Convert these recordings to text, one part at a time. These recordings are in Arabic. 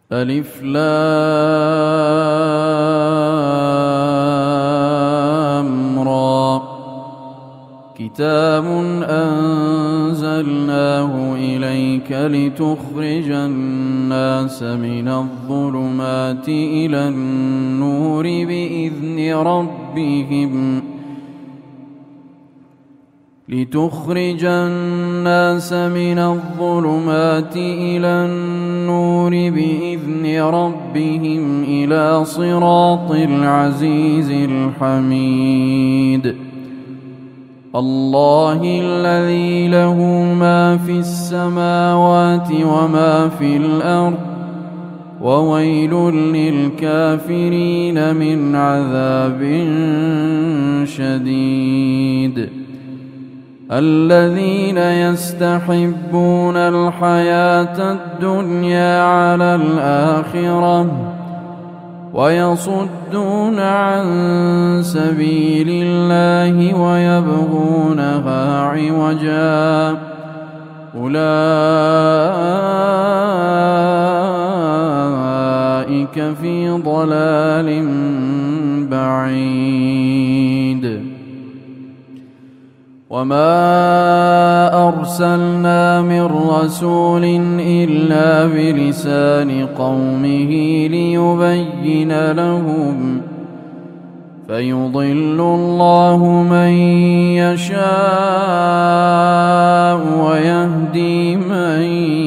ألف لام را كتاب أنزلناه إليك لتخرج الناس من الظلمات إلى النور بإذن ربهم إلى صراط العزيز الحميد الله الذي له ما في السماوات وما في الأرض وويل للكافرين من عذاب شديد الذين يستحبون الحياة الدنيا على الآخرة ويصدون عن سبيل الله ويبغونها عوجا أولئك في ضلال بعيد وما أرسلنا من رسول إلا بلسان قومه ليبين لهم فيضل الله من يشاء ويهدي من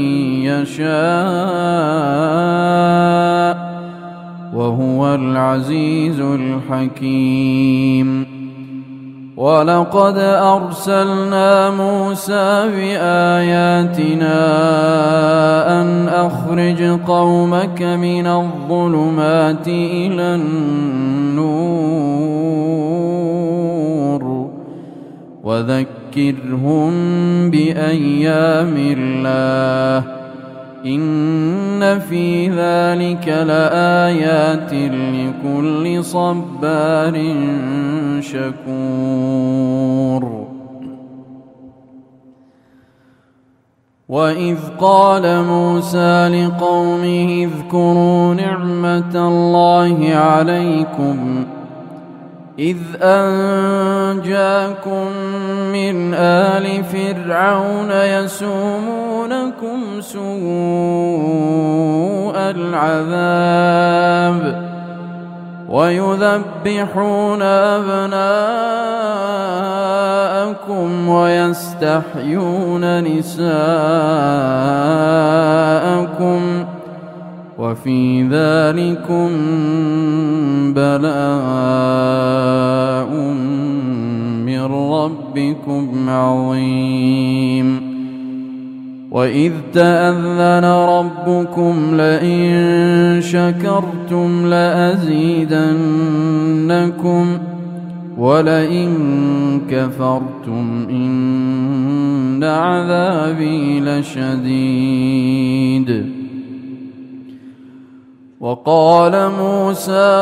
يشاء وهو العزيز الحكيم ولقد أرسلنا موسى بآياتنا أن أخرج قومك من الظلمات إلى النور وذكرهم بأيام الله إن في ذلك لآيات لكل صبار شكور وإذ قال موسى لقومه اذكروا نعمة الله عليكم إذ أنجاكم من آل فرعون يسومونكم سوء العذاب ويذبحون أبناءكم ويستحيون نساءكم وفي ذلكم بلاء من ربكم عظيم وإذ تأذن ربكم لئن شكرتم لأزيدنكم ولئن كفرتم إن عذابي لشديد وقال موسى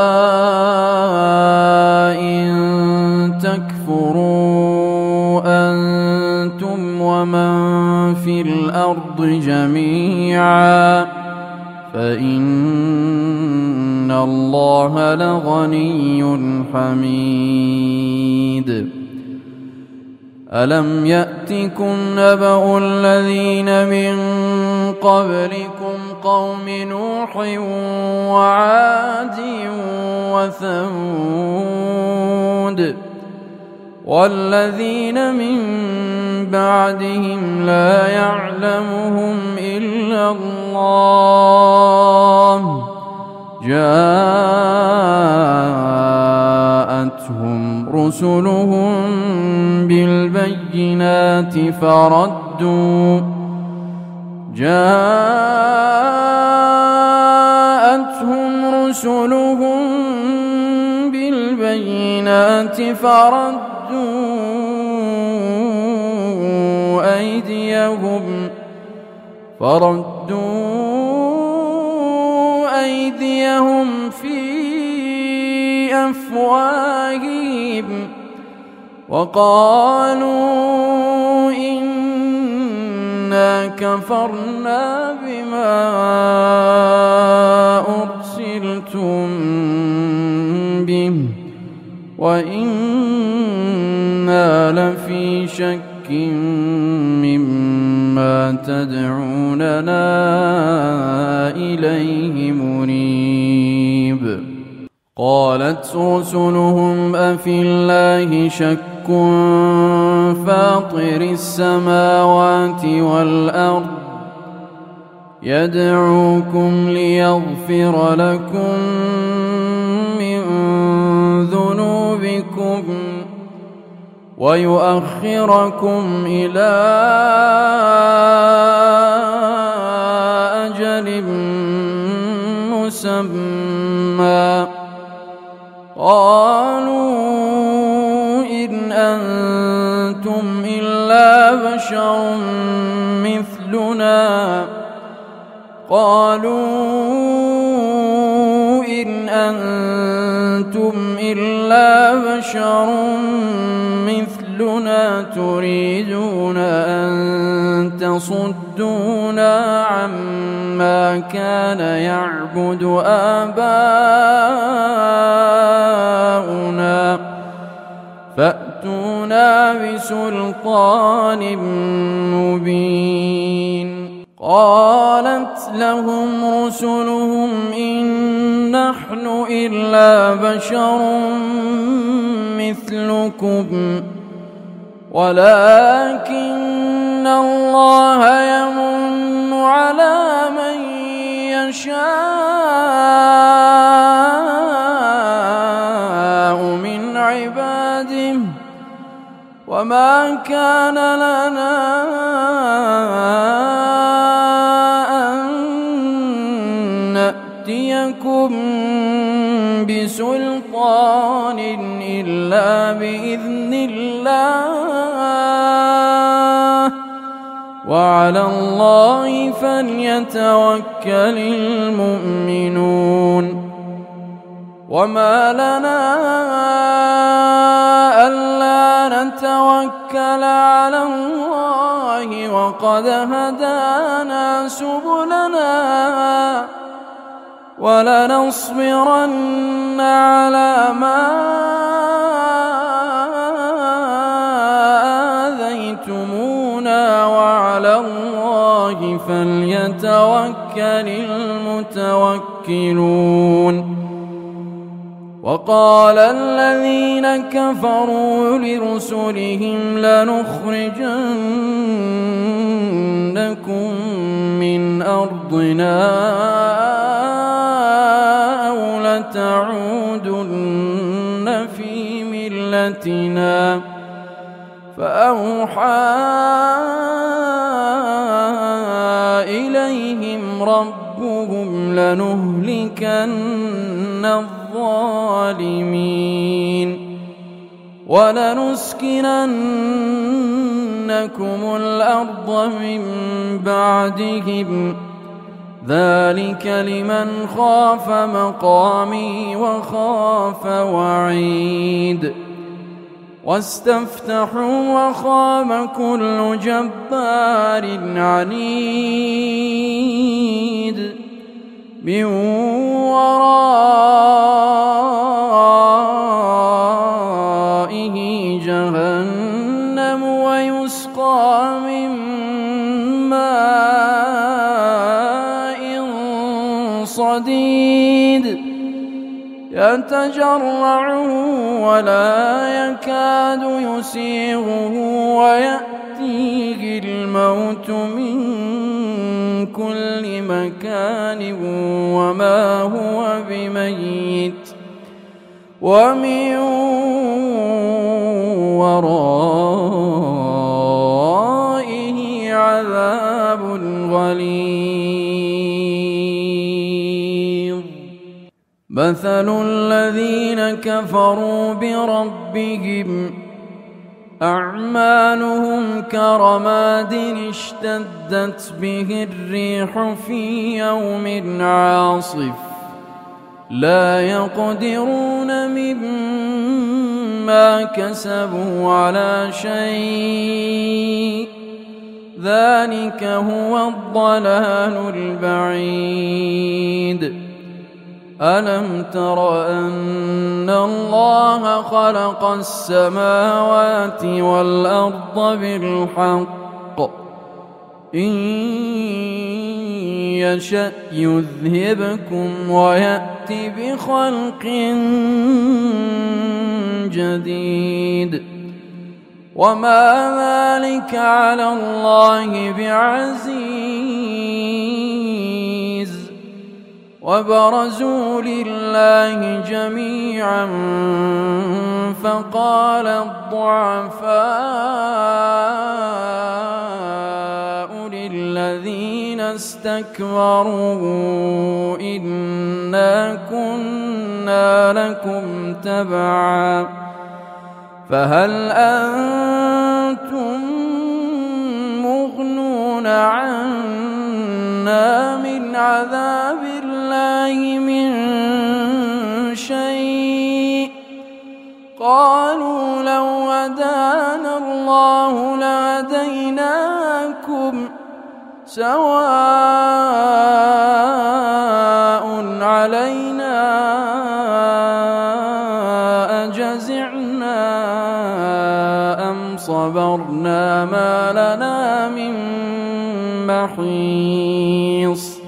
إن تكفروا أنتم ومن في الأرض جميعا فإن الله لغني حميد ألم يأتكم نبأ الذين من قبلكم قوم نوح وعاد وثمود والذين من بعدهم لا يعلمهم إلا الله جاءتهم رسلهم بالبينات فردوا أيديهم في أفواههم وقالوا إنا كفرنا بما وإنا لفي شك مما تدعوننا إليه مريب. قالت رسلهم أفي الله شك فاطر السماوات والأرض يدعوكم ليغفر لكم من ذنوبكم ويؤخركم إلى أجل مسمى. قالوا إن أنتم إلا بشر مثلنا تريدون أن تصدونا عما كان يعبد آباؤنا فأتونا بسلطان مبين. قالت لهم رسلهم إن نحن إلا بشر مثلكم ولكن الله يمن على من يشاء من عباده وما كان لنا أن نأتيكم بسلطان إلا بإذن الله وعلى الله فليتوكل المؤمنون. وما لنا ألا نتوكل على الله وقد هدانا سبلنا ولنصبرن على ما آذيتمونا وعلى الله فليتوكل المتوكلون. وقال الذين كفروا لرسلهم لنخرجنكم من أرضنا أو لتعودن في ملتنا فأوحى إليهم ربهم لنهلكن الظالمين ولنسكننكم الأرض من بعدهم ذلك لمن خاف مقامي وخاف وعيد. واستفتحوا وخاب كل جبار عنيد من ورائه جهنم ويسقى من ماء صديد يتجرعه ولا يكاد يسيغه ويأتيه الموت من كل مكان وما هو بميت ومن ورائه عذاب غليظ. مثل الذين كفروا بربهم أعمالهم كرماد اشتدت به الريح في يوم عاصف لا يقدرون مما كسبوا على شيء ذلك هو الضلال البعيد. ألم تر أن الله خلق السماوات والأرض بالحق إن يشأ يذهبكم ويأت بخلق جديد وما ذلك على الله بعزيز وبرزوا لله جميعا فقال الضعفاء للذين استكبروا إنا كنا لكم تبعا فهل أنتم مغنون عنا من عذاب الله من شيء قالوا لو هدانا الله لهديناكم سواء علينا أجزعنا أم صبرنا ما لنا من محيص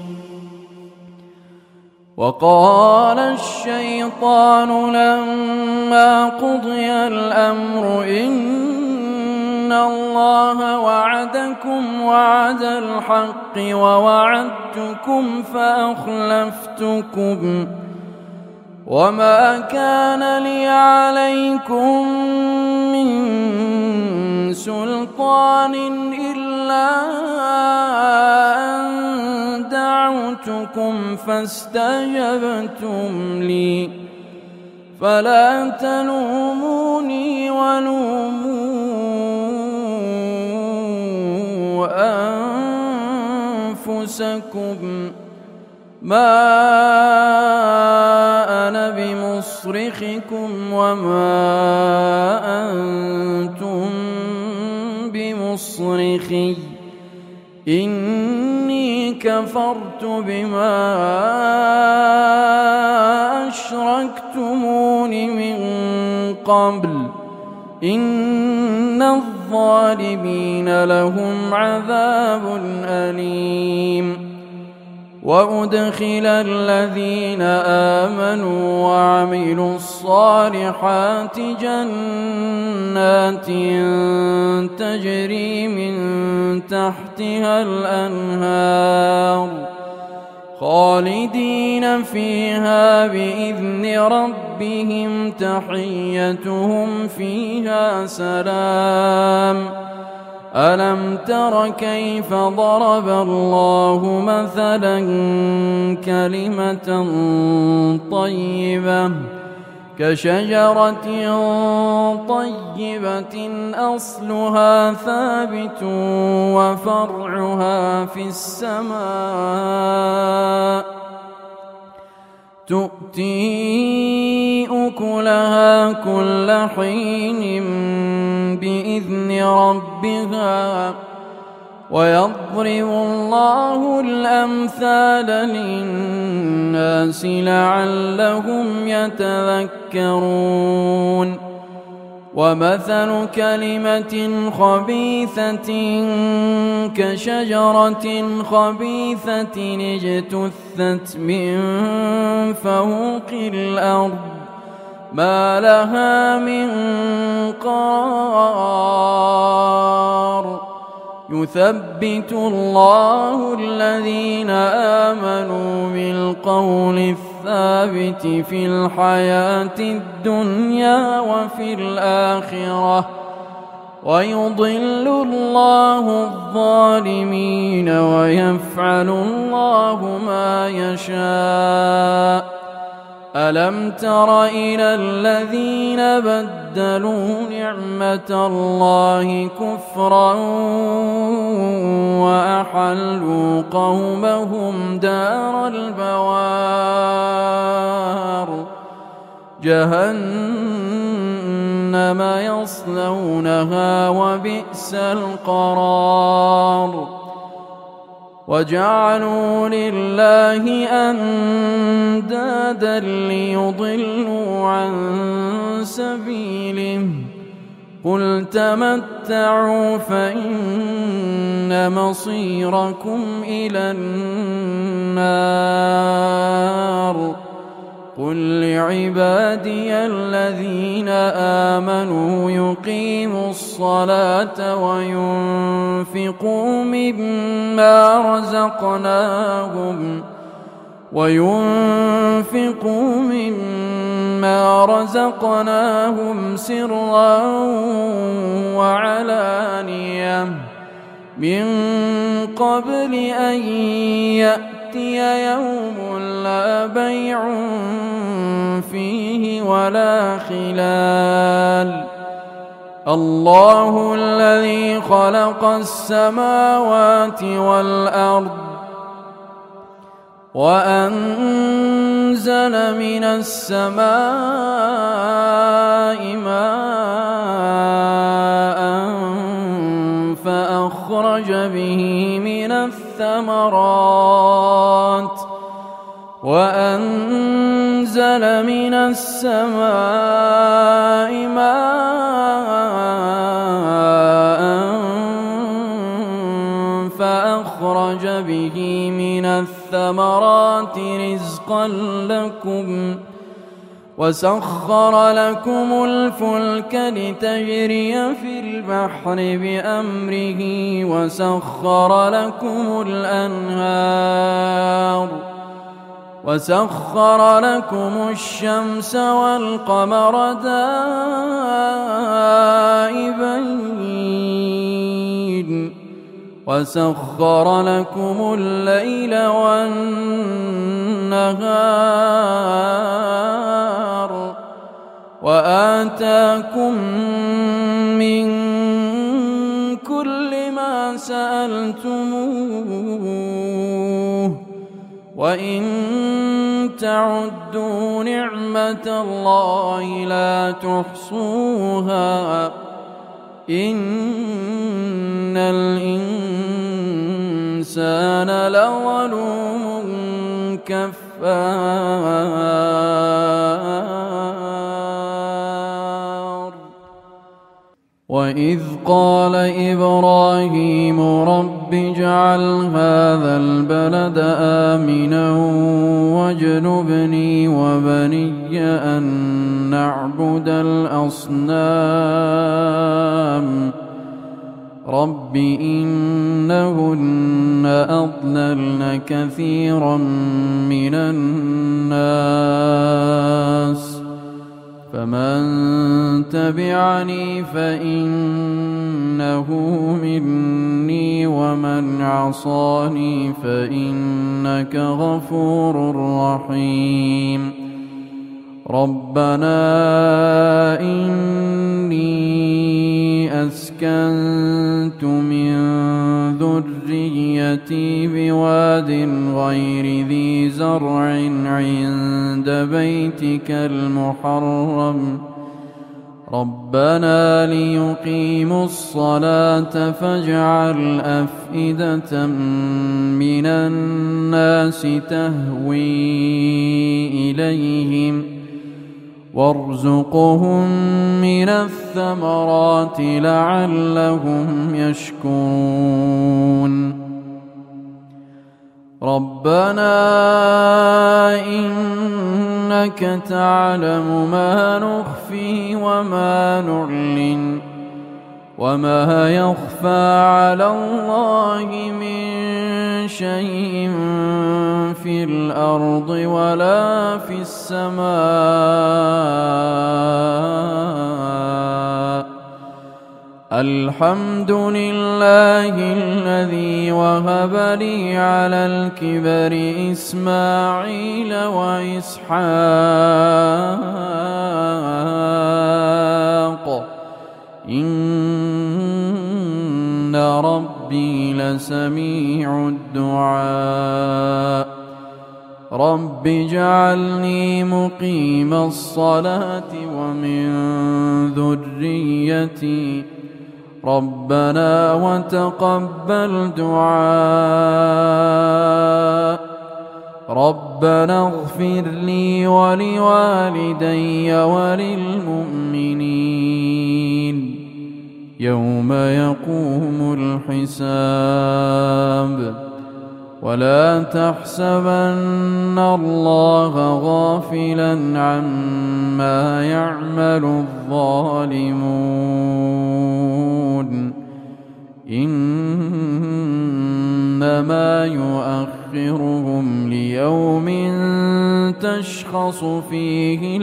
وقال الشيطان لما قضي الأمر إن الله وعدكم وعد الحق ووعدتكم فأخلفتكم وما كان لي عليكم من سلطان إلا أن دعوتكم فاستجبتم لي فلا تلوموني ولوموا أنفسكم ما أنا بمصرخكم وما أنتم بمصرخي إني كفرت بما أشركتمون من قبل إن الظالمين لهم عذاب أليم وأدخل الذين آمنوا وعملوا الصالحات جنات تجري من تحتها الأنهار خالدين فيها بإذن ربهم تحيتهم فيها سلام ألم تر كيف ضرب الله مثلا كلمة طيبة كشجرة طيبة أصلها ثابت وفرعها في السماء تؤتي أكلها كل حين بإذن ربها ويضرب الله الأمثال للناس لعلهم يتذكرون ومثل كلمة خبيثة كشجرة خبيثة اجتثت من فوق الأرض ما لها من قرار يثبت الله الذين آمنوا بالقول الثابت في الحياة الدنيا وفي الآخرة ويضل الله الظالمين ويفعل الله ما يشاء ألم تر إلى الذين بدلوا نعمة الله كفرا وأحلوا قومهم دار البوار جهنم يصلونها وبئس القرار وجعلوا لله أندادا ليضلوا عن سبيله قل تمتعوا فإن مصيركم إلى النار قل لعبادي الذين آمنوا يقيموا الصلاة وينفقوا مما رزقناهم سرا وعلانية من قبل أن يأتي يوم لا بيع فيه ولا خلال الله الذي خلق السماوات والأرض وأنزل من السماء ماء فأخرج به من الثمرات رزقا لكم وسخر لكم الفلك لتجري في البحر بأمره وسخر لكم الأنهار وسخر لكم الشمس والقمر دائبين وسخر لكم الليل والنهار وآتاكم من كل ما سألتموه وإن تعدوا نعمة الله لا تحصوها إن الإنسان لظلوم كفار وإذ قال إبراهيم رب اجعل هذا البلد آمنا واجنبني وبني أن نعبد الأصنام رب إنهن أضللن كثيرا من الناس فمن تبعني فإنه مني ومن عصاني فإنك غفور رحيم ربنا إني أسكنت من ذريتي بواد غير ذي زرع عند بيتك المحرم ربنا ليقيموا الصلاة فاجعل أفئدة من الناس تهوي إليهم وارزقهم من الثمرات لعلهم يشكرون ربنا إنك تعلم ما نخفي وما نعلن وما يخفى على الله من شيء في الأرض ولا في السماء الحمد لله الذي وهب لي على الكبر إسماعيل وإسحاق إن ربي لسميع الدعاء رب اجعلني مقيم الصلاة ومن ذريتي ربنا وتقبل دعاء ربنا اغفر لي ولوالدي وللمؤمنين يوم يقوم الحساب ولا تحسبن الله غافلا عما يعمل الظالمون إنما يؤخرهم ليوم تشخص فيه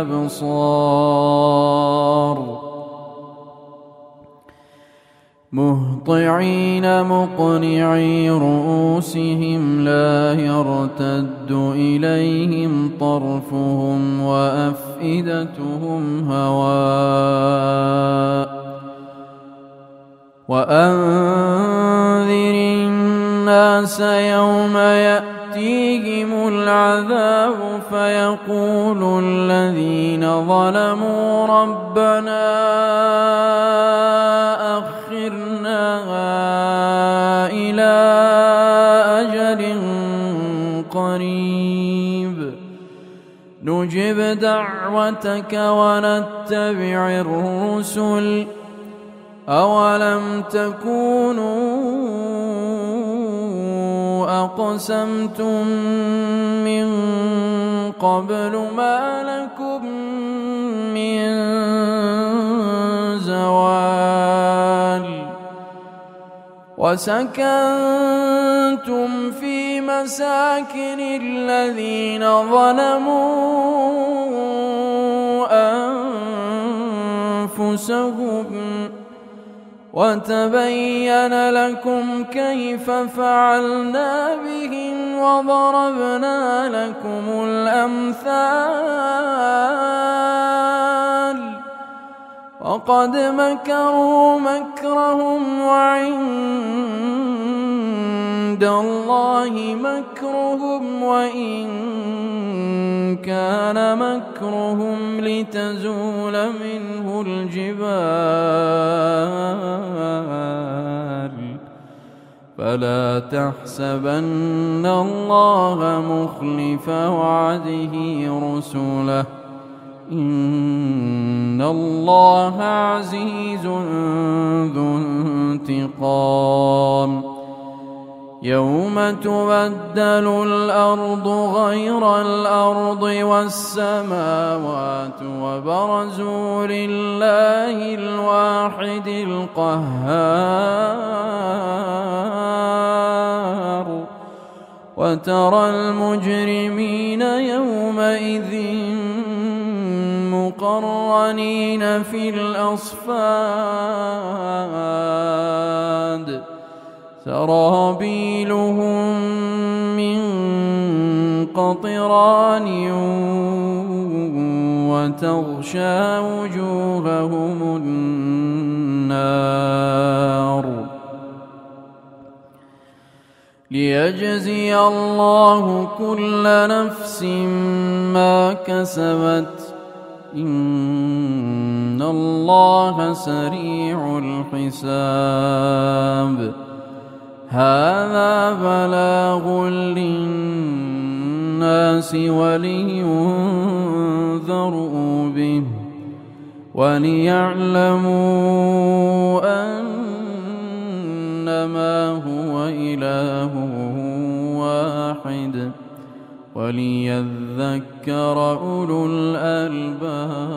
الأبصار مهطعين مقنعي رؤوسهم لا يرتد إليهم طرفهم وأفئدتهم هواء وأنذر الناس يوم يأتيهم العذاب فيقول الذين ظلموا ربنا أخرنا إلى أجل قريب نجب دعوتك ونتبع الرسل أولم تكونوا أقسمتم من قبل ما لكم من زوال وسكنتم في مساكن الذين ظلموا أنفسهم وتبين لكم كيف فعلنا بهم وضربنا لكم الأمثال وقد مكروا مكرهم وعند الله مكرهم وإن كان مكرهم لتزول منه الجبال فلا تحسبن الله مخلف وعده رسله إن الله عزيز ذو انتقام يوم تبدل الأرض غير الأرض والسماوات وبرزوا لله الواحد القهار وترى المجرمين يومئذ مقرنين في الأصفاد سرابيلهم من قطران وتغشى وجوههم النار ليجزي الله كل نفس ما كسبت إن الله سريع الحساب هذا بلاغ للناس ولينذروا به وليعلموا أنما هو إله واحد وليذكر أولو الألباب